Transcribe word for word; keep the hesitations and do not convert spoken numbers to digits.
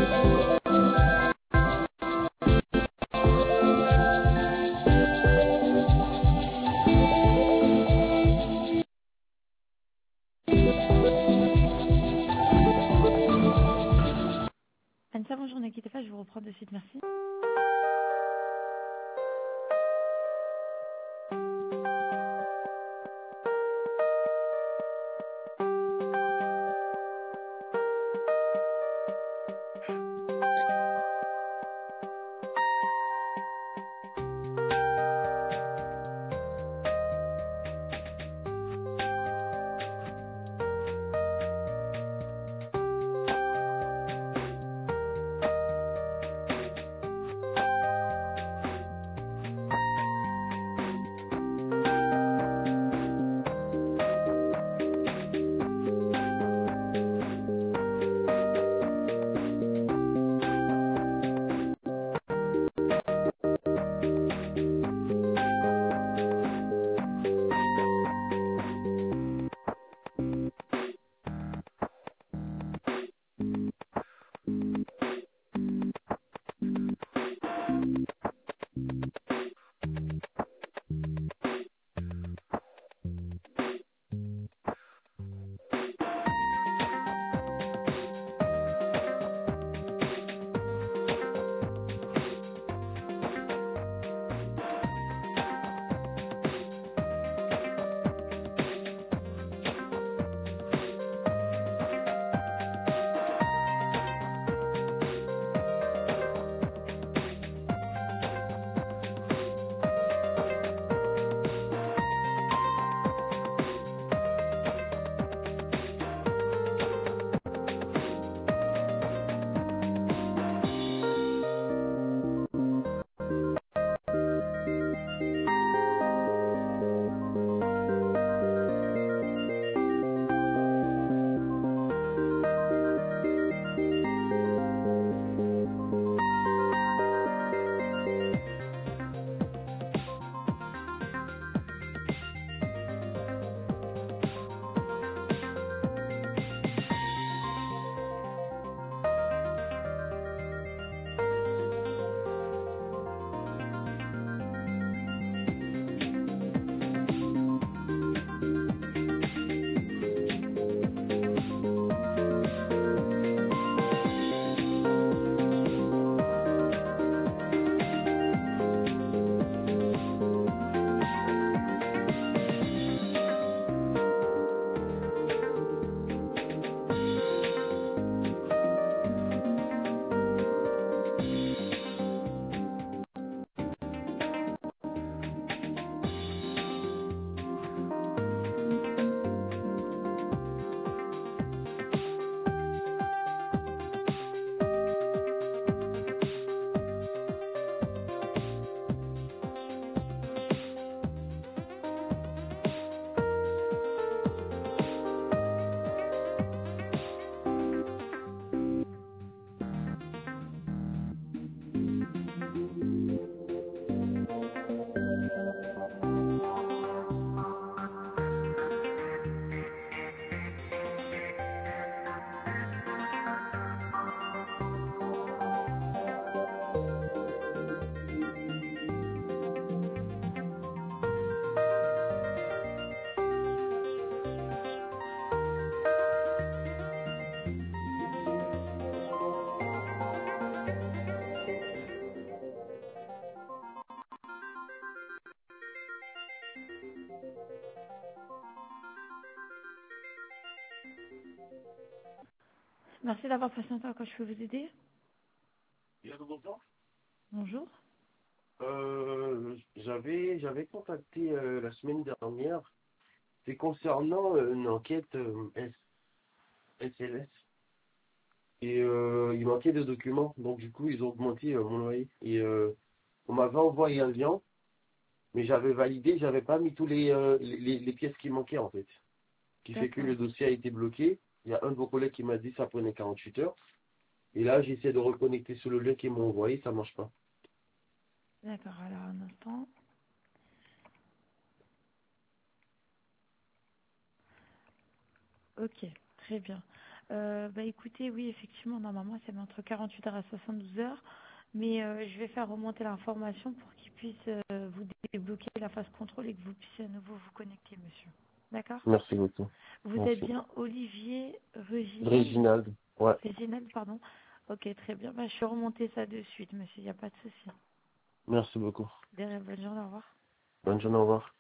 Anissa, bonjour, ne quittez pas, je vous reprends de suite, merci. Merci d'avoir patienté, quand je peux vous aider. Il y a bonjour. Bonjour. Euh, j'avais j'avais contacté euh, la semaine dernière. C'est concernant euh, une enquête euh, S- SLS. Et euh, il manquait de documents. Donc du coup, ils ont augmenté euh, mon loyer. Et euh, on m'avait envoyé un lien, mais j'avais validé, j'avais pas mis tous les, euh, les, les- les pièces qui manquaient en fait. Ce qui fait que D'accord. le dossier a été bloqué. Il y a un de vos collègues qui m'a dit que ça prenait quarante-huit heures. Et là, j'essaie de reconnecter sur le lien qu'ils m'ont envoyé, ça marche pas. D'accord, alors un instant. Ok, très bien. Euh, bah écoutez, oui, effectivement, normalement, c'est entre quarante-huit heures à soixante-douze heures. Mais euh, je vais faire remonter l'information pour qu'ils puissent euh, vous débloquer la phase contrôle et que vous puissiez à nouveau vous connecter, monsieur. D'accord? Merci beaucoup. Vous êtes Merci. bien Olivier Reginald? Réginald. Ouais. Reginald, pardon. Ok, très bien. Bah, je vais remonter ça de suite, monsieur. Il n'y a pas de souci. Merci beaucoup. Derrière, bonne journée, au revoir. Bonne journée, au revoir.